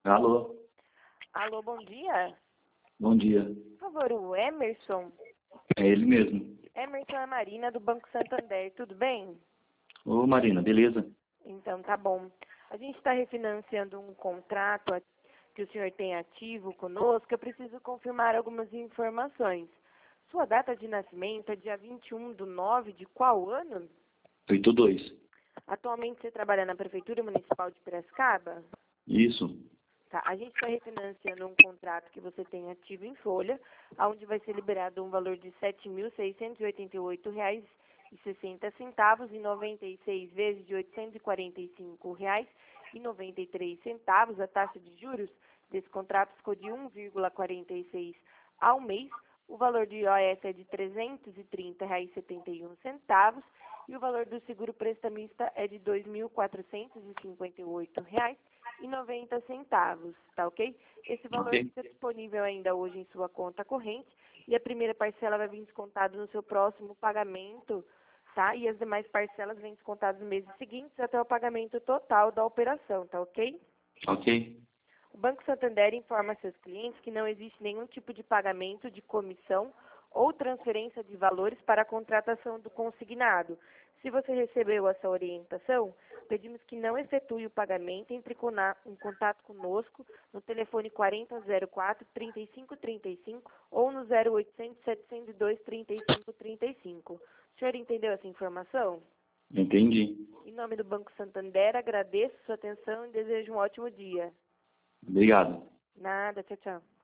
Alô, Alô, bom dia. bom dia. Por favor, o Emerson. É ele mesmo. Emerson é Marina, do Banco Santander. Tudo bem? Ô Marina, beleza? Então, tá bom. A gente está refinanciando um contrato que o senhor tem ativo conosco. Eu preciso confirmar algumas informações. Sua data de nascimento é dia 21/9 de qual ano? 82. Atualmente você trabalha na Prefeitura Municipal de Piracicaba? Isso. Tá, a gente está refinanciando um contrato que você tem ativo em folha, onde vai ser liberado um valor de R$ 7.688,60 em 96 vezes de R$ 845,93. A taxa de juros desse contrato ficou de 1,46 ao mês. O valor de IOF é de R$ 330,71 e o valor do seguro prestamista é de R$ 2.458,90, tá ok? Esse valor Ok. fica disponível ainda hoje em sua conta corrente e a primeira parcela vai vir descontada no seu próximo pagamento, tá? E as demais parcelas vêm descontadas nos meses seguintes até o pagamento total da operação, tá ok? Ok. O Banco Santander informa seus clientes que não existe nenhum tipo de pagamento de comissão ou transferência de valores para a contratação do consignado. Se você recebeu essa orientação, pedimos que não efetue o pagamento, entre em contato conosco no telefone 4004-3535 ou no 0800-702-3535. O senhor entendeu essa informação? Entendi. Em nome do Banco Santander, agradeço sua atenção e desejo um ótimo dia. Obrigado. Nada, tchau, tchau.